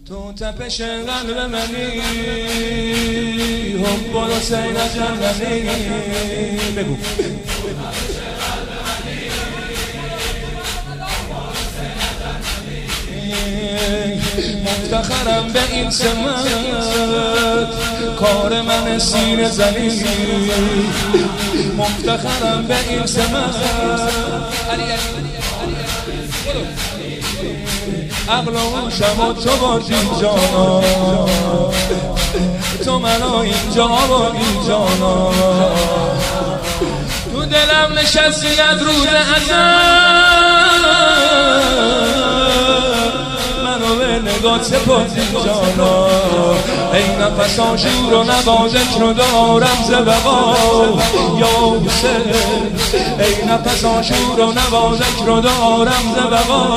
تو تپش قلب منی حب حسین جننی بگو مفتخرم به این سمت کار من سینه زنی مفتخرم به این سمت عقل و هوشم و تو باشی جانا تو منو اینجا آوردی جانا تو دلم نشستی از روز ازل منو به نگاه سپردی جانا ای نفسان شور و نوا ذکر و دارم ز بقا یا حسین ای نفسان شور و نوا ذکر و دارم ز بقا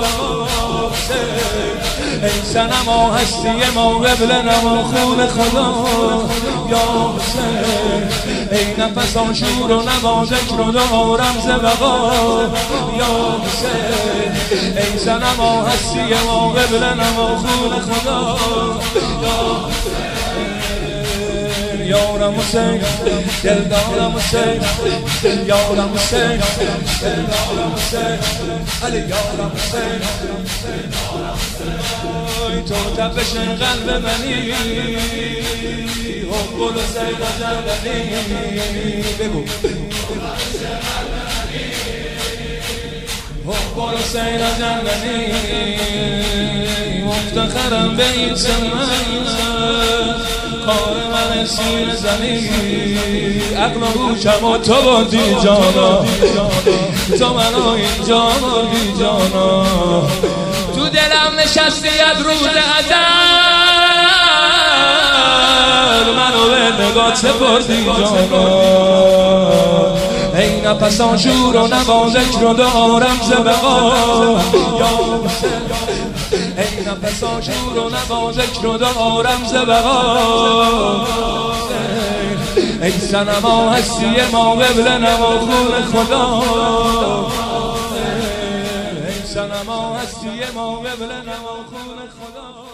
ای صنما هستی ما قبل نما خون خدا یا حسین ای نفسان شور و نوا ذکر و دارم ز بقا یا حسین ای صنما هستی ما قبل نما خون خدا یا یارم حسین دلدارم حسین یارم حسین دلدارم حسین علی یارم حسین تو تپش قلب منی حب حسین جننی بگو حب حسین جننی مفتخرم به این سمت کار من سینه زنی عقل و هوشم و تو بودی جانا تو منو اینجا آوردی جانا تو دلم نشستی از روز ازل منو به نگاه سپردی جانا ای نفسان شور و نوا ذکر و دارم ز بقا یا حسین ای نفسان شور و نوا ذکر و دارم ز بقا ای صنما هستی ما قبل نما خون خدا ای صنما هستی ما قبل نما خون خدا